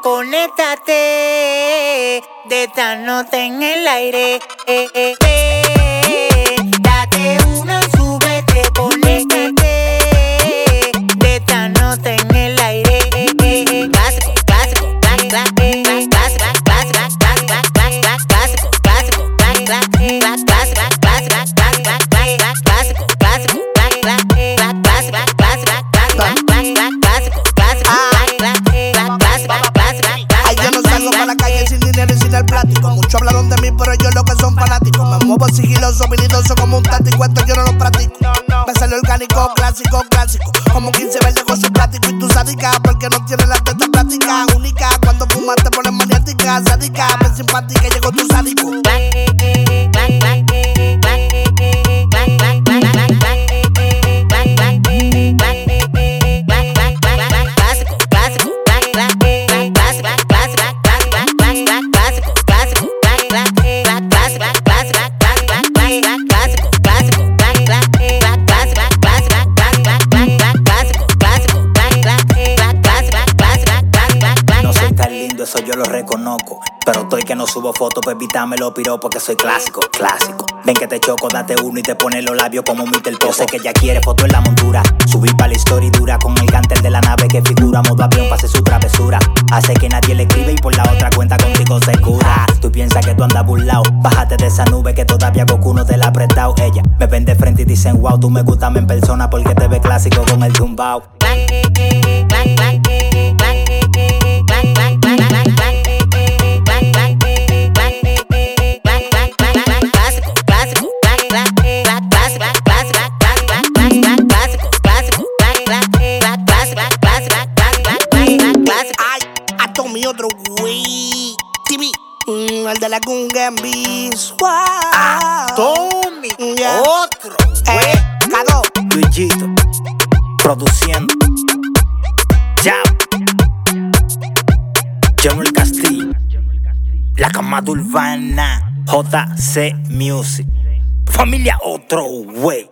conéctate de esta nota en el aire. Date una, súbete, conéctate de esta nota en el aire. Clásico, clásico, clásico, clásico, Ay, yo no salgo pa' la calle sin dinero y sin el plástico. Muchos hablaron de mí, pero ellos lo que son fanáticos. Me muevo sigiloso, habilidoso como un tático. Esto yo no lo practico. Me sale orgánico, clásico, clásico. Como 15 verdes con su plástico. Y tú sádica, porque no tienes la teta plástica. Única, cuando fumas te pones maniática. Sádica, ven simpática, llegó tu sádico. No soy tan lindo, eso yo lo reconozco. Pero estoy que no subo fotos, pues evítame los piropos porque soy clásico, clásico. Ven que te choco, date uno y te pones los labios como Mr. Popo. Yo sé que ella quiere foto en la montura. Subí pa' la historia y dura con el gantel de la nave que figura. Modo avión pase su travesura. Hace que nadie le escribe y por la otra cuenta contigo se cura. Tú piensas que tú andas burlao. Bájate de esa nube que todavía Goku no te la ha prestado. Ella me ven de frente y dicen wow, tú me gustas en persona porque te ves clásico con el tumbao. Mi otro güey, TV, el de la Gungenbis. Tommy, Yeah. otro. Cado. Luisito, produciendo. Ya. John el Castillo. La Camada Urbana. JC Music. Familia otro güey.